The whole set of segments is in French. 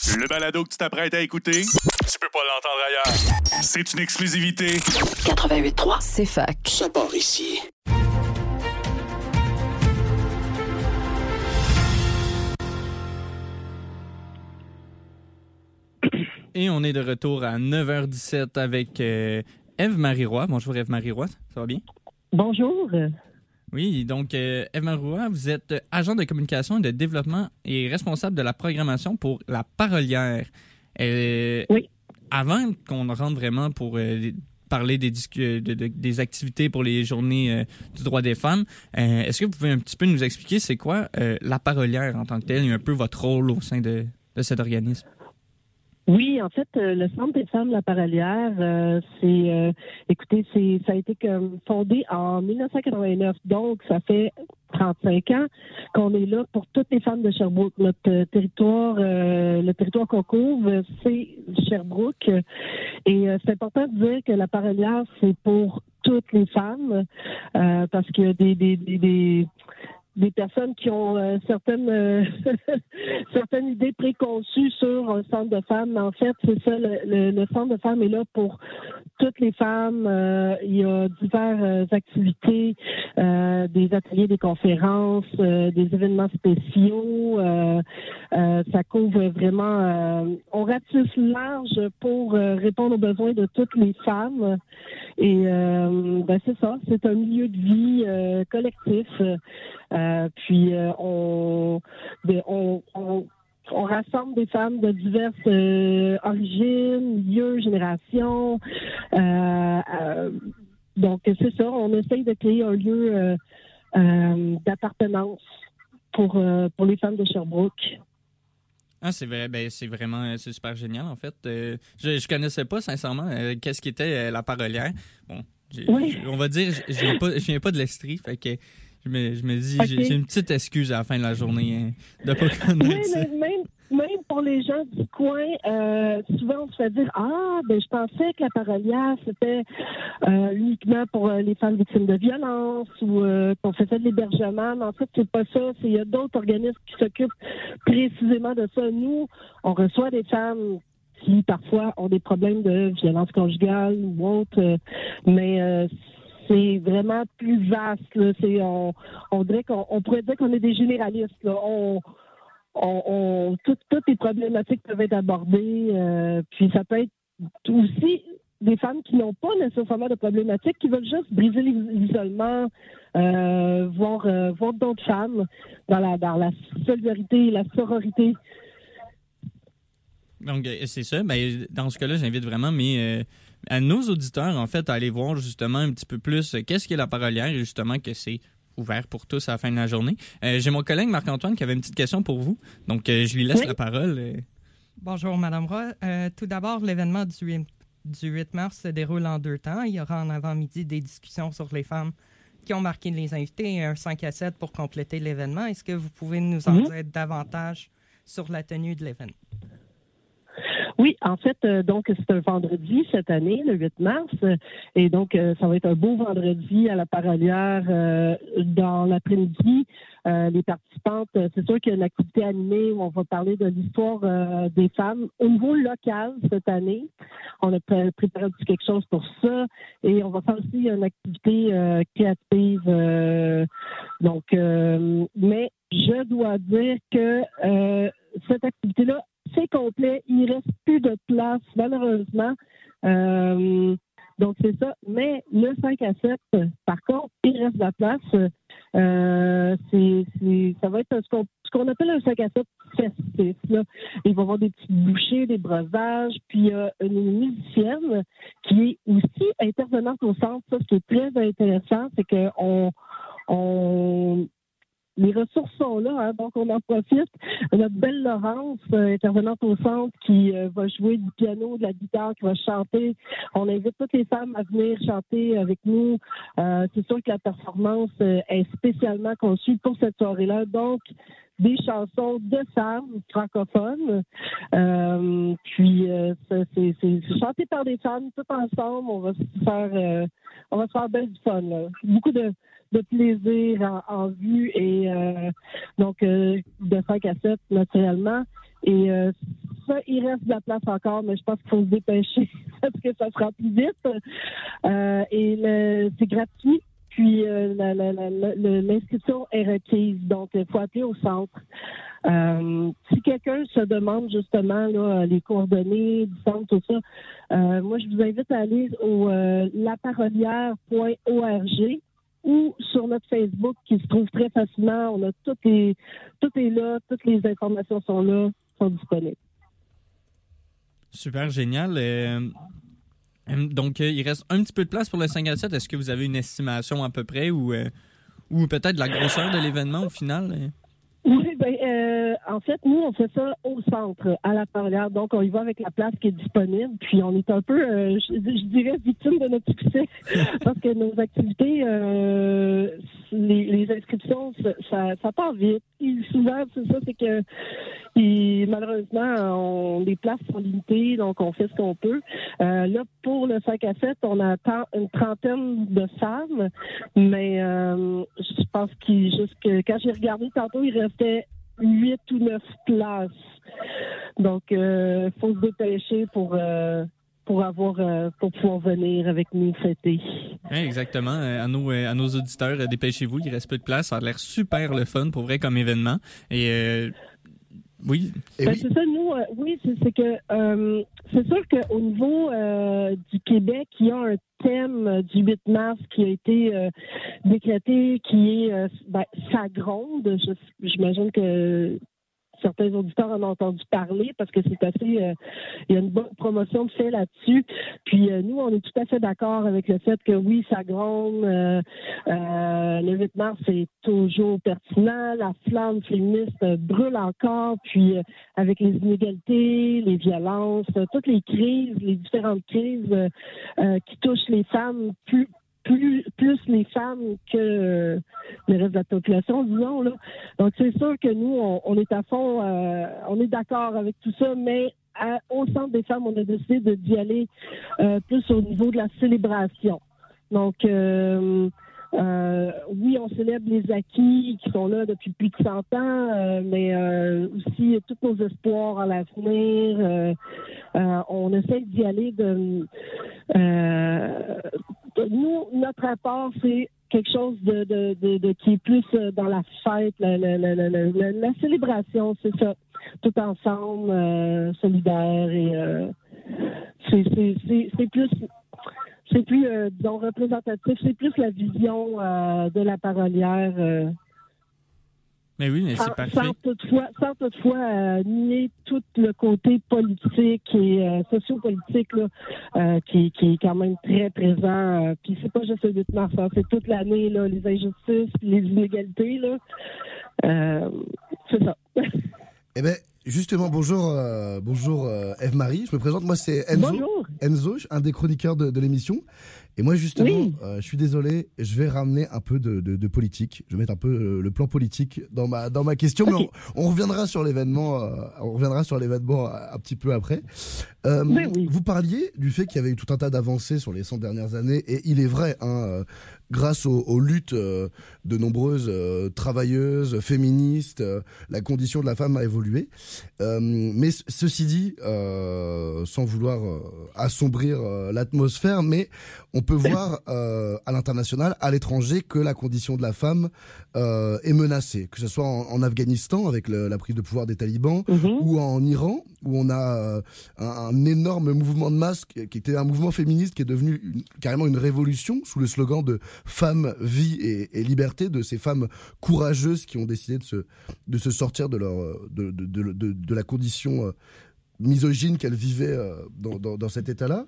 Le balado que tu t'apprêtes à écouter, tu peux pas l'entendre ailleurs. C'est une exclusivité. 88.3, c'est fac. Ça part ici. Et on est de retour à 9h17 avec Ève-Marie Roy. Bonjour Ève-Marie Roy, ça va bien? Bonjour. Oui, donc Ève-Marie Roy, vous êtes agent de communication et de développement et responsable de la programmation pour La Parolière. Oui. Avant qu'on rentre vraiment pour parler des activités pour les journées du droit des femmes, est-ce que vous pouvez un petit peu nous expliquer c'est quoi La Parolière en tant que telle et un peu votre rôle au sein de cet organisme? Oui, en fait, le Centre des femmes La Parolière, ça a été fondé en 1989, donc ça fait 35 ans qu'on est là pour toutes les femmes de Sherbrooke. Notre territoire, le territoire qu'on couvre, c'est Sherbrooke. Et c'est important de dire que La Parolière, c'est pour toutes les femmes, parce qu'il y a des personnes qui ont certaines idées préconçues sur un centre de femmes. Mais en fait, c'est ça, le centre de femmes est là pour toutes les femmes. Il y a diverses activités, des ateliers, des conférences, des événements spéciaux. Ça couvre vraiment... on ratisse large pour répondre aux besoins de toutes les femmes. Et c'est ça, c'est un milieu de vie collectif. Puis on rassemble des femmes de diverses origines, milieux, générations. Donc c'est ça, on essaye de créer un lieu d'appartenance pour les femmes de Sherbrooke. Ah, c'est vrai, c'est super génial en fait. Je connaissais pas sincèrement qu'est-ce qu'était La Parolière. Bon, on va dire, je viens pas de l'Estrie, fait que je me dis, okay. J'ai une petite excuse à la fin de la journée de pas connaître ça. Même pour les gens du coin, souvent on se fait dire je pensais que La Parolière c'était uniquement pour les femmes victimes de violence ou qu'on faisait de l'hébergement. Mais en fait, c'est pas ça. Il y a d'autres organismes qui s'occupent précisément de ça. Nous, on reçoit des femmes qui parfois ont des problèmes de violence conjugale ou autre, mais c'est vraiment plus vaste. Là. On dirait on pourrait dire qu'on est des généralistes. Là. Toutes les problématiques peuvent être abordées. Puis ça peut être aussi des femmes qui n'ont pas nécessairement de problématiques, qui veulent juste briser l'isolement, voir d'autres femmes dans la solidarité et la sororité. Donc, c'est ça. Ben, dans ce cas-là, j'invite vraiment à nos auditeurs, en fait, à aller voir justement un petit peu plus qu'est-ce qu'est La Parolière et justement que c'est ouvert pour tous à la fin de la journée. J'ai mon collègue Marc-Antoine qui avait une petite question pour vous. Donc, je lui laisse la parole. Bonjour, Madame Roy. Tout d'abord, l'événement du 8 mars se déroule en 2 temps. Il y aura en avant-midi des discussions sur les femmes qui ont marqué les invités et un 5 à 7 pour compléter l'événement. Est-ce que vous pouvez nous en dire davantage sur la tenue de l'événement? Oui, en fait, donc c'est un vendredi cette année, le 8 mars, et donc ça va être un beau vendredi à La Parolière dans l'après-midi. Les participantes, c'est sûr qu'il y a une activité animée où on va parler de l'histoire des femmes au niveau local cette année. On a préparé quelque chose pour ça et on va faire aussi une activité créative. Mais je dois dire que cette activité-là, c'est complet. Il ne reste plus de place, malheureusement. Donc, c'est ça. Mais le 5 à 7, par contre, il reste de la place. Ça va être ce qu'on appelle un 5 à 7 festif. Là. Il va y avoir des petits bouchées, des breuvages, puis une musicienne qui est aussi intervenante au centre. Ça, ce qui est très intéressant, c'est que les ressources sont là, hein, donc on en profite. Notre belle Laurence, intervenante au centre, qui va jouer du piano, de la guitare, qui va chanter. On invite toutes les femmes à venir chanter avec nous. C'est sûr que la performance est spécialement conçue pour cette soirée-là. Donc, des chansons de femmes francophones. C'est chanté par des femmes tout ensemble. On va se faire belle du fun. Là. Beaucoup de plaisir en vue et de 5 à 7 naturellement. Et ça, il reste de la place encore, mais je pense qu'il faut se dépêcher parce que ça se remplit vite. C'est gratuit. Puis l'inscription est requise, donc il faut appeler au centre. Si quelqu'un se demande justement là, les coordonnées du centre, tout ça, moi je vous invite à aller au laparolière.org ou sur notre Facebook qui se trouve très facilement. On a tout est là, toutes les informations sont là, sont disponibles. Super génial. Donc, il reste un petit peu de place pour le 5 à 7. Est-ce que vous avez une estimation à peu près ou peut-être la grosseur de l'événement au final? Oui, en fait, nous, on fait ça au centre, à la Parolière. Donc, on y va avec la place qui est disponible. Puis, on est un peu, je dirais, victime de notre succès parce que nos activités, les inscriptions, ça part vite. Et souvent, c'est ça, c'est que malheureusement, les places sont limitées, donc on fait ce qu'on peut. Là, pour le 5 à 7, on attend une trentaine de femmes, mais je pense quand j'ai regardé tantôt, il restait 8 ou 9 places. Donc, faut se dépêcher pour pouvoir venir avec nous fêter. Oui, exactement. À nos auditeurs, dépêchez-vous, il reste peu de place. Ça a l'air super le fun pour vrai comme événement. Et oui. C'est ça, nous, c'est que c'est sûr qu'au niveau du Québec, il y a un thème du 8 mars qui a été décrété, qui est ça gronde. J'imagine que certains auditeurs en ont entendu parler parce que c'est assez... il y a une bonne promotion de fait là-dessus. Puis nous, on est tout à fait d'accord avec le fait que oui, ça gronde. Le 8 mars, c'est toujours pertinent. La flamme féministe brûle encore. Puis avec les inégalités, les violences, toutes les crises, les différentes crises qui touchent les femmes, plus les femmes que le reste de la population, disons, là. Donc, c'est sûr que nous, on est à fond, on est d'accord avec tout ça, mais au Centre des femmes, on a décidé d'y aller plus au niveau de la célébration. Donc, oui, on célèbre les acquis qui sont là depuis plus de 100 ans, mais aussi tous nos espoirs à l'avenir. On essaie d'y aller nous, notre rapport, c'est quelque chose de qui est plus dans la fête, la célébration, c'est ça, tout ensemble, solidaire et c'est plus disons représentatif, c'est plus la vision de la parolière. Mais oui, mais c'est parfait. Sans toutefois nier tout le côté politique et sociopolitique là, qui est quand même très présent. Puis c'est pas juste le 8 mars, c'est toute l'année, là, les injustices, les inégalités. Là. C'est ça. Eh bien, justement, bonjour Ève-Marie. Je me présente, moi c'est Enzo. Bonjour. Enzo, un des chroniqueurs de l'émission. Et moi, justement, oui. Je suis désolé, je vais ramener un peu de politique. Je vais mettre un peu le plan politique dans ma question, okay. Mais on reviendra sur l'événement. Un petit peu après. Oui. Vous parliez du fait qu'il y avait eu tout un tas d'avancées sur les 100 dernières années, et il est vrai, grâce aux luttes de nombreuses travailleuses, féministes, la condition de la femme a évolué. Mais ceci dit, sans vouloir assombrir l'atmosphère, mais on peut voir à l'international, à l'étranger, que la condition de la femme est menacée. Que ce soit en Afghanistan, avec la prise de pouvoir des talibans, ou en Iran, où on a un énorme mouvement de masse qui était un mouvement féministe qui est devenu carrément une révolution sous le slogan de femme, vie et liberté, de ces femmes courageuses qui ont décidé de se sortir de la condition misogyne qu'elles vivaient dans cet état-là.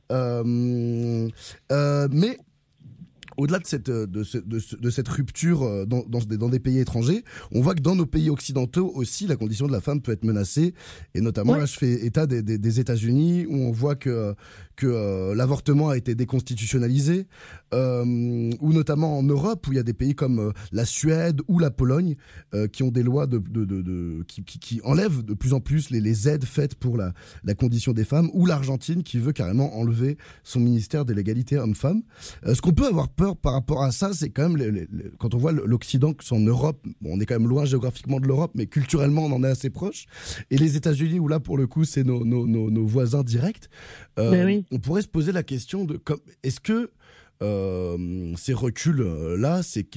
Mais au-delà de cette rupture dans des pays étrangers, on voit que dans nos pays occidentaux aussi, la condition de la femme peut être menacée. Et notamment, là, je fais état des États-Unis, où on voit que l'avortement a été déconstitutionnalisé, ou notamment en Europe, où il y a des pays comme la Suède ou la Pologne qui ont des lois qui enlèvent de plus en plus les aides faites pour la condition des femmes, ou l'Argentine qui veut carrément enlever son ministère de l'égalité homme-femme. Est-ce qu'on peut avoir peur peur par rapport à ça, c'est quand même, quand on voit l'Occident, que c'est en Europe, on est quand même loin géographiquement de l'Europe, mais culturellement, on en est assez proche. Et les États-Unis, où là, pour le coup, c'est nos voisins directs, Oui. on pourrait se poser la question de, est-ce que ces reculs-là,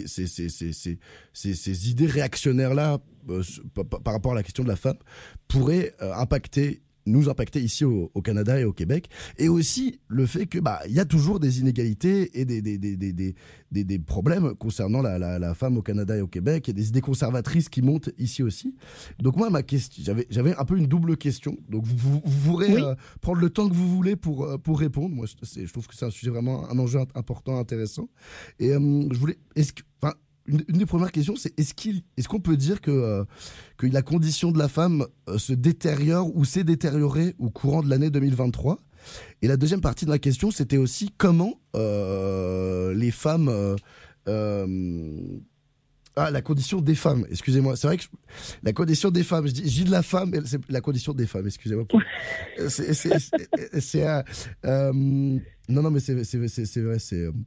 ces idées réactionnaires-là, par rapport à la question de la femme, pourraient nous impacter ici au Canada et au Québec, et aussi le fait que il y a toujours des inégalités et des problèmes concernant la femme au Canada et au Québec, et des idées conservatrices qui montent ici aussi. Donc moi, ma question, j'avais un peu une double question. Donc vous pourrez prendre le temps que vous voulez pour répondre. Moi, je trouve que c'est un sujet vraiment, un enjeu important, intéressant. Et je voulais, une des premières questions, c'est est-ce qu'on peut dire que la condition de la femme se détériore ou s'est détériorée au courant de l'année 2023 ? Et la deuxième partie de ma question, c'était aussi comment les femmes... la condition des femmes, excusez-moi. C'est vrai que la condition des femmes, je dis de la femme, c'est la condition des femmes, excusez-moi. Non, mais c'est vrai,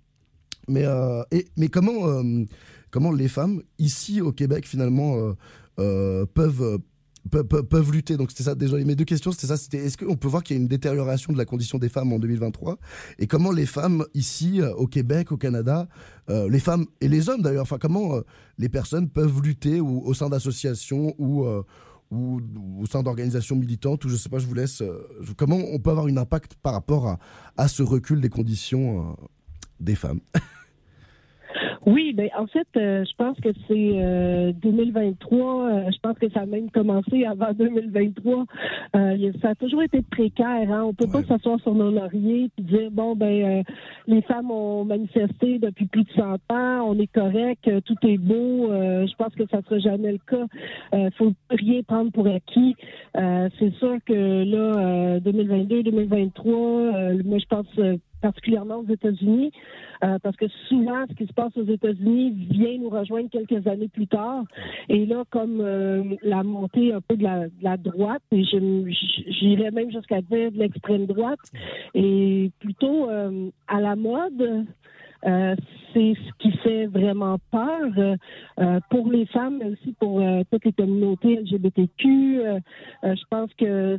mais comment les femmes ici au Québec finalement peuvent lutter. Donc c'était ça, désolé, mes deux questions c'était ça, est-ce qu'on peut voir qu'il y a une détérioration de la condition des femmes en 2023, et comment les femmes ici au Québec, au Canada, les femmes et les hommes d'ailleurs, comment les personnes peuvent lutter au sein d'associations ou au sein d'organisations militantes, ou je sais pas, je vous laisse, comment on peut avoir un impact par rapport à ce recul des conditions des femmes. Oui, en fait, je pense que c'est 2023. Je pense que ça a même commencé avant 2023. Ça a toujours été précaire. On peut pas s'asseoir sur nos lauriers et dire les femmes ont manifesté depuis plus de 100 ans, on est correct, tout est beau. Je pense que ça sera jamais le cas. Faut rien prendre pour acquis. C'est sûr que là, 2022, 2023, moi je pense particulièrement aux États-Unis, parce que souvent, ce qui se passe aux États-Unis vient nous rejoindre quelques années plus tard. Et là, comme la montée un peu de la droite, et j'irais même jusqu'à dire de l'extrême droite, et plutôt à la mode, c'est ce qui fait vraiment peur pour les femmes, mais aussi pour toutes les communautés LGBTQ. Je pense que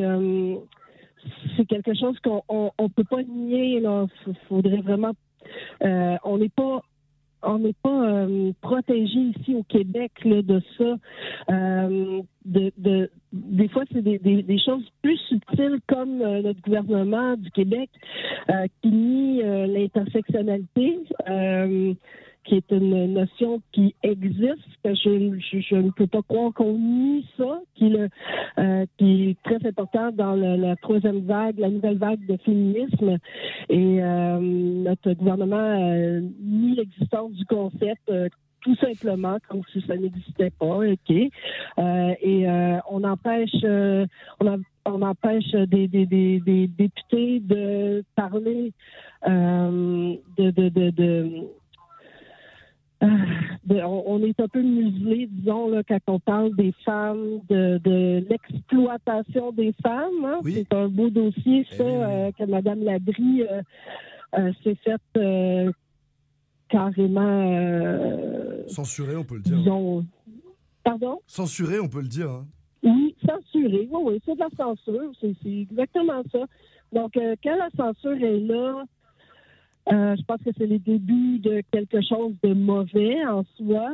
c'est quelque chose qu'on peut pas nier. Là, faudrait vraiment. On n'est pas protégé ici au Québec là, de ça. Des fois, c'est des choses plus subtiles comme notre gouvernement du Québec qui nie l'intersectionalité. Qui est une notion qui existe. Je ne peux pas croire qu'on nie ça, qui est très important dans la troisième vague, la nouvelle vague de féminisme. Et notre gouvernement nie l'existence du concept tout simplement, comme si ça n'existait pas. Et on empêche des députés de parler on est un peu muselé, disons, là, quand on parle des femmes, de l'exploitation des femmes. Hein? Oui. C'est un beau dossier, ça, que Mme Labrie s'est faite carrément... censurée, on peut le dire. Disons... Pardon? Censurée, on peut le dire. Hein. Oui, censurée. Oui, c'est de la censure. C'est exactement ça. Donc, quand la censure est là... je pense que c'est les débuts de quelque chose de mauvais en soi.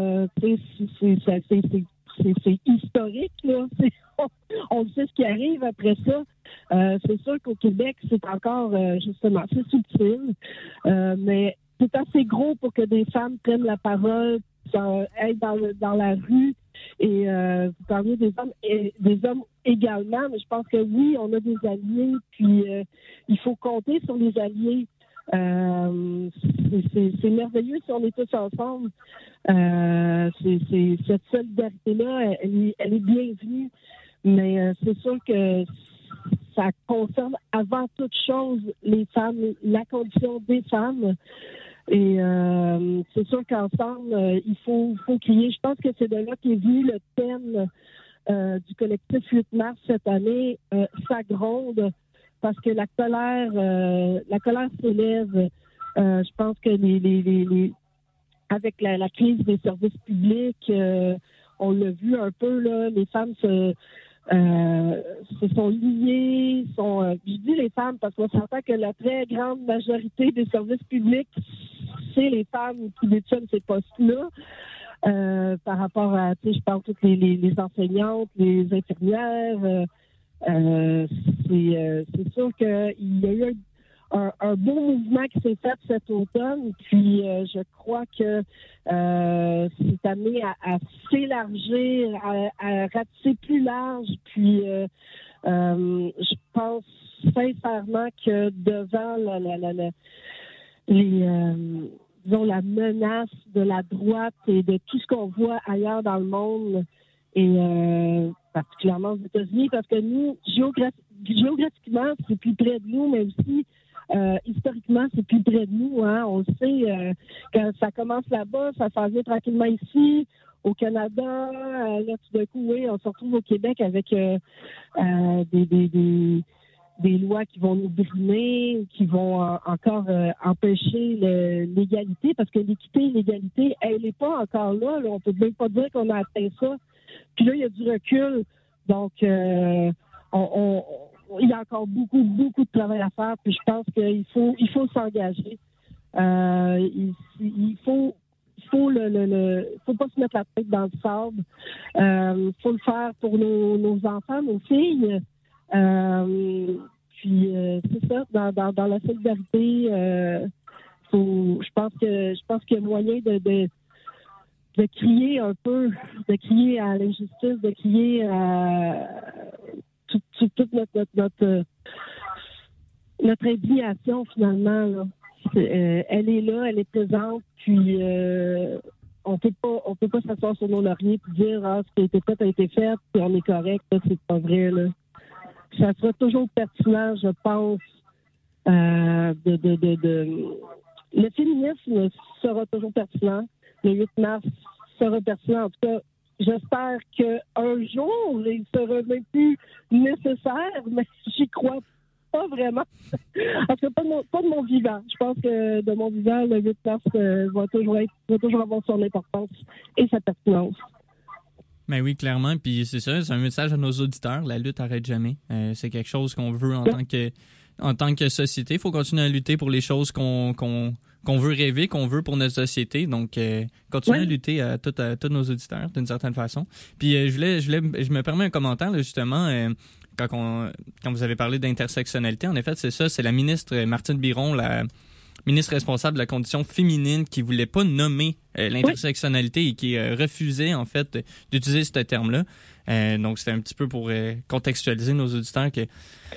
C'est historique, là. On sait ce qui arrive après ça. C'est sûr qu'au Québec, c'est encore, justement, c'est subtil. Mais c'est assez gros pour que des femmes prennent la parole, aillent dans la rue. Et vous parliez des hommes également. Mais je pense que oui, on a des alliés. Puis il faut compter sur les alliés. C'est merveilleux si on est tous ensemble. Cette solidarité-là, elle est bienvenue, mais c'est sûr que ça concerne avant toute chose les femmes, la condition des femmes. Et c'est sûr qu'ensemble, il faut crier. Je pense que c'est de là qu'est venu le thème du collectif 8 mars cette année, ça gronde. Parce que la colère s'élève Je pense que avec la crise des services publics, on l'a vu un peu, là, les femmes se sont liées, je dis les femmes parce qu'on s'entend que la très grande majorité des services publics, c'est les femmes qui détiennent ces postes-là. Par rapport à, je parle toutes les enseignantes, les infirmières. C'est sûr qu'il y a eu un beau mouvement qui s'est fait cet automne, puis je crois que c'est amené à s'élargir, à ratisser plus large, puis je pense sincèrement que devant la menace de la droite et de tout ce qu'on voit ailleurs dans le monde, et particulièrement aux États-Unis, parce que nous, géographiquement, c'est plus près de nous, mais aussi historiquement, c'est plus près de nous. Hein. On le sait, quand ça commence là-bas, ça s'en vient tranquillement ici, au Canada. Là, tout d'un coup, oui, on se retrouve au Québec avec des lois qui vont nous brimer, qui vont encore empêcher l'égalité, parce que l'équité et l'égalité, elle n'est pas encore là. On peut même pas dire qu'on a atteint ça. Puis là, il y a du recul. Donc, il y a encore beaucoup, beaucoup de travail à faire. Puis je pense qu'il faut s'engager. Il faut pas se mettre la tête dans le sable. Faut le faire pour nos enfants, nos filles. Puis c'est ça, dans la solidarité, je pense qu'il y a moyen de crier un peu, de crier à l'injustice, de crier à toute notre indignation finalement. Là. Elle est là, elle est présente, puis on peut pas s'asseoir sur nos lauriers et dire ce qui a été fait a été fait, puis on est correct. Là, c'est pas vrai. Là. Ça sera toujours pertinent, je pense, le féminisme sera toujours pertinent. Le 8 mars sera pertinent. En tout cas, j'espère qu'un jour, il sera même plus nécessaire, mais j'y crois pas vraiment. En tout cas, pas de mon vivant. Je pense que de mon vivant, le 8 mars va toujours avoir son importance et sa pertinence. Ben oui, clairement. Puis c'est ça, c'est un message à nos auditeurs. La lutte n'arrête jamais. C'est quelque chose qu'on veut en tant que société. Il faut continuer à lutter pour les choses qu'on veut rêver, qu'on veut pour notre société. Donc, continuer à lutter à tous nos auditeurs, d'une certaine façon. Puis je me permets un commentaire, là, justement, quand vous avez parlé d'intersectionnalité. En effet, c'est ça, c'est la ministre Martine Biron, la ministre responsable de la condition féminine, qui voulait pas nommer l'intersectionnalité et qui refusait, en fait, d'utiliser ce terme-là. Donc, c'était un petit peu pour contextualiser nos auditeurs que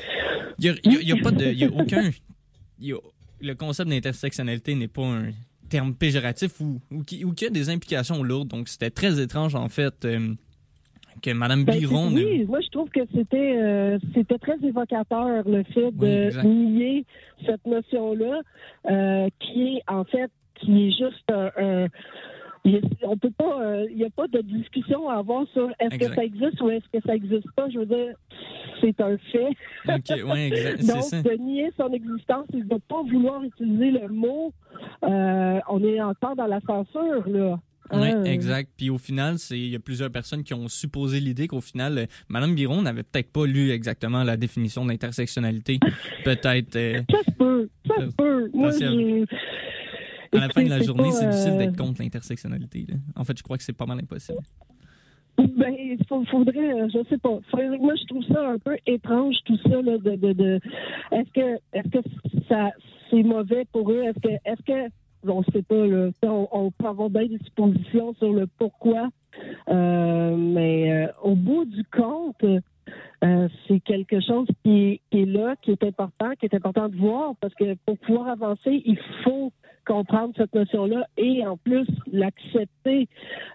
le concept d'intersectionnalité n'est pas un terme péjoratif ou qui a des implications lourdes. Donc, c'était très étrange, en fait, que Mme Biron... Oui, moi, je trouve que c'était très évocateur, le fait de nier cette notion-là, qui est juste on peut pas, il n'y a pas de discussion à avoir sur est-ce que ça existe ou est-ce que ça existe pas. Je veux dire, c'est un fait. Donc, c'est ça. De nier son existence et de ne pas vouloir utiliser le mot, on est encore dans la censure, là. Oui, exact. Puis au final, il y a plusieurs personnes qui ont supposé l'idée qu'au final, Mme Biron n'avait peut-être pas lu exactement la définition d'intersectionnalité. Peut-être... Ça se peut. Moi, à la fin de la journée, c'est difficile d'être contre l'intersectionnalité. Là. En fait, je crois que c'est pas mal impossible. Ben, il faudrait, je sais pas. Moi, je trouve ça un peu étrange, tout ça, là, est-ce que ça, c'est mauvais pour eux? Est-ce que on sait pas, là. On peut avoir bien des suppositions sur le pourquoi. Mais au bout du compte, c'est quelque chose qui est là, qui est important de voir, parce que pour pouvoir avancer, il faut comprendre cette notion-là et en plus l'accepter.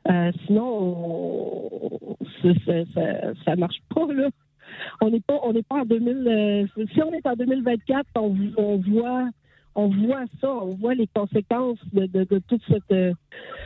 Sinon, ça marche pas, là. On n'est pas en 2000. Si on est en 2024, on voit ça, on voit les conséquences de toute cette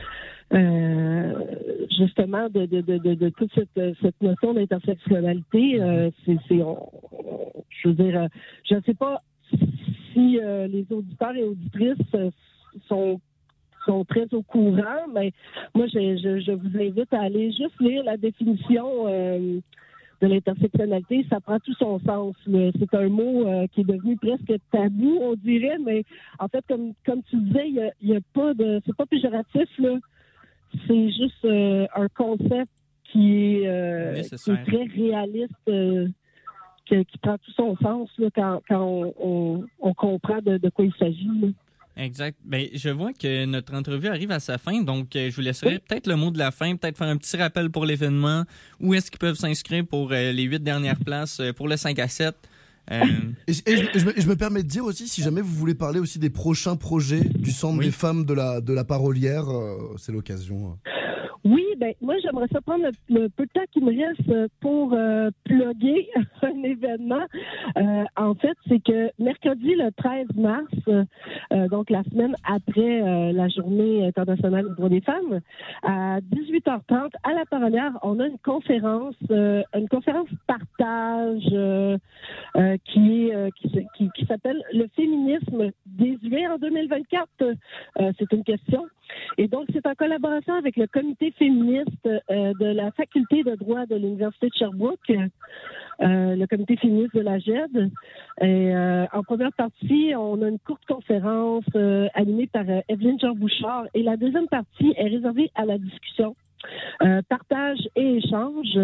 justement de toute cette notion d'intersectionnalité. Je veux dire, je ne sais pas si les auditeurs et auditrices sont très au courant, mais moi, je vous invite à aller juste lire la définition de l'intersectionnalité. Ça prend tout son sens. C'est un mot qui est devenu presque tabou, on dirait, mais en fait, comme tu disais, il y a pas de... C'est pas péjoratif, là. C'est juste un concept qui est très réaliste, qui prend tout son sens là, quand on comprend de quoi il s'agit. Là. Exact. Ben, je vois que notre entrevue arrive à sa fin, donc je vous laisserai peut-être le mot de la fin, peut-être faire un petit rappel pour l'événement. Où est-ce qu'ils peuvent s'inscrire pour les 8 dernières places pour le 5 à 7? Et je me permets de dire aussi, si jamais vous voulez parler aussi des prochains projets du Centre des femmes de la Parolière, c'est l'occasion. Oui, ben moi j'aimerais ça prendre le peu de temps qui me reste pour plugger un événement. En fait, c'est que mercredi le 13 mars, donc la semaine après la Journée internationale des droits des femmes, à 18h30 à la Parolière, on a une conférence partage qui s'appelle le féminisme désuet en 2024. C'est une question. Et donc, c'est en collaboration avec le comité féministe de la faculté de droit de l'Université de Sherbrooke, le comité féministe de la GED. Et en première partie, on a une courte conférence animée par Evelyne Jean-Bouchard. Et la deuxième partie est réservée à la discussion, partage et échange.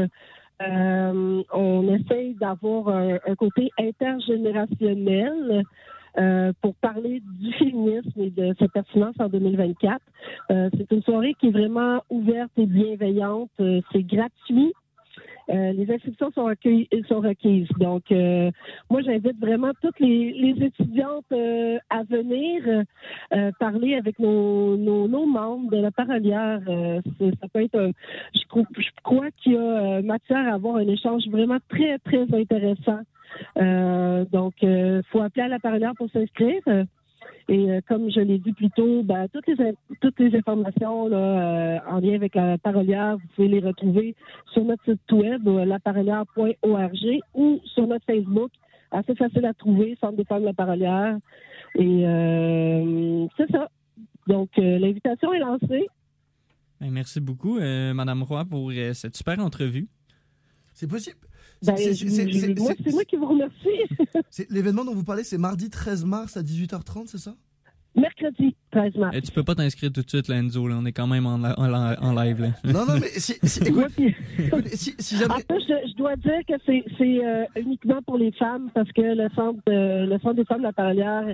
On essaye d'avoir un côté intergénérationnel pour parler du féminisme et de sa pertinence en 2024. C'est une soirée qui est vraiment ouverte et bienveillante. C'est gratuit. Les inscriptions sont requises. Donc, moi, j'invite vraiment toutes les étudiantes à venir parler avec nos membres de la Parolière. Ça peut être, je crois qu'il y a matière à avoir un échange vraiment très, très intéressant. Donc, faut appeler à la Parolière pour s'inscrire. Et comme je l'ai dit plus tôt, ben, toutes les informations là, en lien avec la Parolière, vous pouvez les retrouver sur notre site web, laparolière.org, ou sur notre Facebook. Assez facile à trouver, Centre des femmes de la Parolière. Et c'est ça. Donc, l'invitation est lancée. Merci beaucoup, Madame Roy, pour cette super entrevue. C'est possible. Ben, c'est moi qui vous remercie. L'événement dont vous parlez, c'est mardi 13 mars à 18h30, c'est ça? Mercredi 13 mars. Tu peux pas t'inscrire tout de suite, là, Enzo. Là. On est quand même en live. Là. Non, mais écoute, si jamais... En fait, je dois dire que c'est uniquement pour les femmes parce que le centre des femmes de la Parolière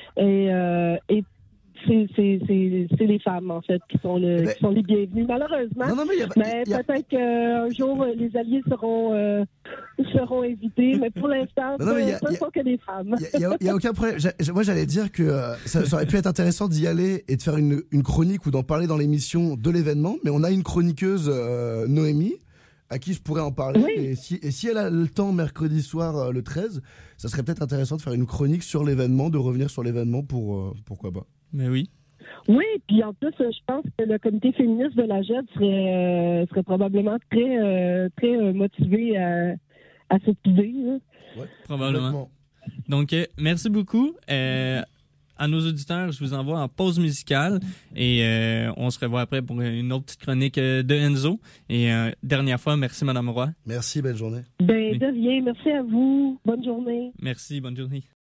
est c'est les femmes, en fait, qui sont les bienvenues, malheureusement. Mais peut-être qu'un jour, les alliés seront invités. Mais pour l'instant, ce ne sont que des femmes. Il n'y a aucun problème. Moi, j'allais dire que ça aurait pu être intéressant d'y aller et de faire une chronique ou d'en parler dans l'émission de l'événement. Mais on a une chroniqueuse, Noémie, à qui je pourrais en parler. Oui. Et si elle a le temps mercredi soir, le 13, ça serait peut-être intéressant de faire une chronique sur l'événement, de revenir sur l'événement pourquoi pas. Mais oui. Oui, puis en plus, je pense que le comité féministe de la GED serait probablement très, très motivé à cette idée. Ouais, probablement. Donc, merci beaucoup. À nos auditeurs, je vous envoie en pause musicale et on se revoit après pour une autre petite chronique de Enzo. Et dernière fois, merci Madame Roy. Merci, belle journée. De rien, merci à vous. Bonne journée. Merci, bonne journée.